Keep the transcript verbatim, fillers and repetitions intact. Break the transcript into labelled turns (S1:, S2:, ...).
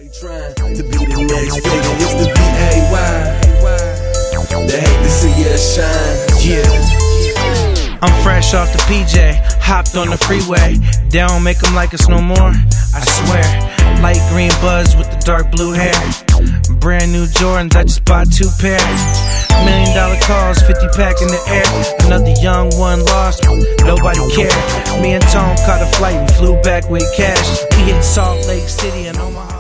S1: Everybody trying to be the next figure. It's the B A Y. They hate to see you shine.
S2: Yeah. I'm fresh off the P J, hopped on the freeway. They don't make them like us no more, I swear. Light green buzz with the dark blue hair. Brand new Jordans, I just bought two pair. Million dollar calls, fifty pack in the air. Another young one lost, nobody cared. Me and Tom caught a flight, we flew back with cash. We hit Salt Lake City and Omaha.